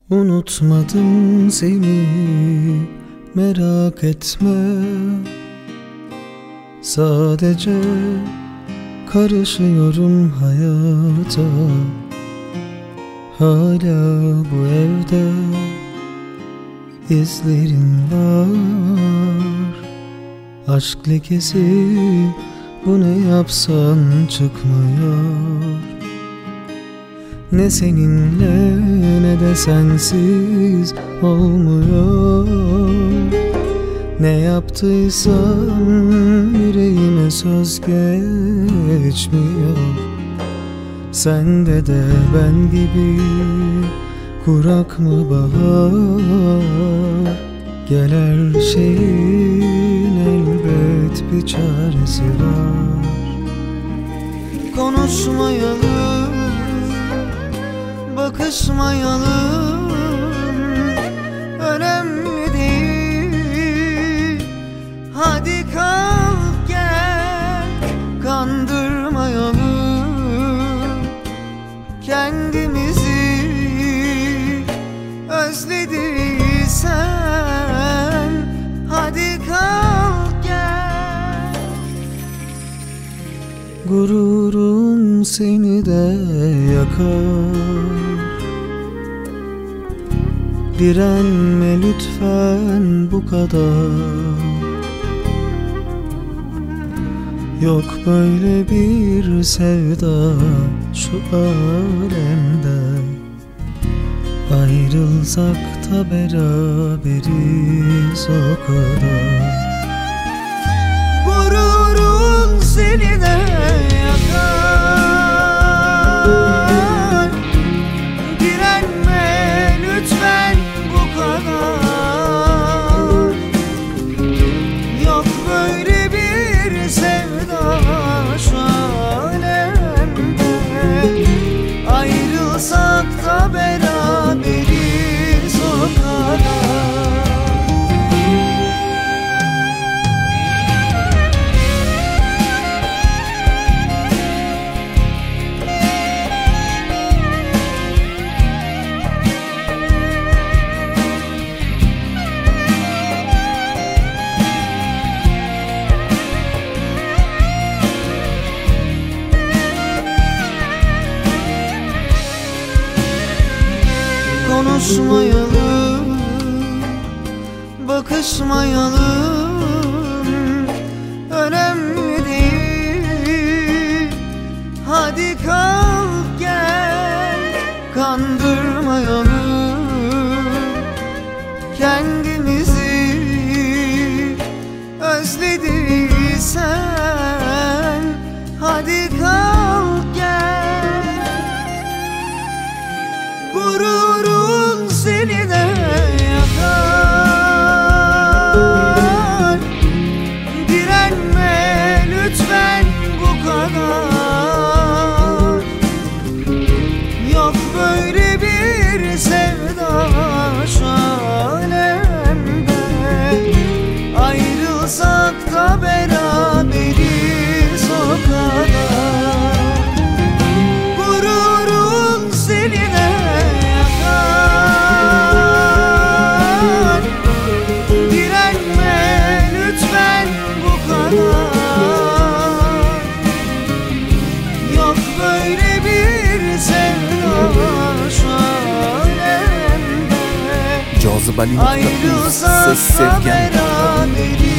Unutmadım seni, merak etme. Sadece karışıyorum hayata. Hala bu evde izlerin var. Aşk lekesi, bu ne yapsan çıkmıyor. Ne seninle ne de sensiz olmuyor. Ne yaptıysam yüreğime söz geçmiyor. Sende de ben gibi kurak mı bahar? Gel, her şeyin elbet bir çaresi var. Konuşmayalım, bakışmayalım, önemli değil. Hadi kalk gel, kandırmayalım kendimizi. Özlediysen hadi kalk gel. Gururun seni de yakar. Direnme lütfen bu kadar. Yok böyle bir sevda şu alemde. Ayrılsak da beraberiz o kadar. Gururun seni de yakar. Direnme lütfen bu kadar. Yok böyle bir sevda şu alemde. Ayrılsak da beraberiz o kadar. Konuşmayalım, bakışmayalım, önemli değil. Hadi kalk gel, kandırmayalım kendimizi. Özlediysen hadi kalk gel. Gururun seni de yakar. Direnme lütfen bu kadar. Yok böyle bir sevda şu alemde. Ayrılsak da beraberiz o kadar. Gururun seni de yakar. Direnme lütfen bu kadar. Yok böyle bir sevda şu alemde. Cazibeli.uz, siz sevgan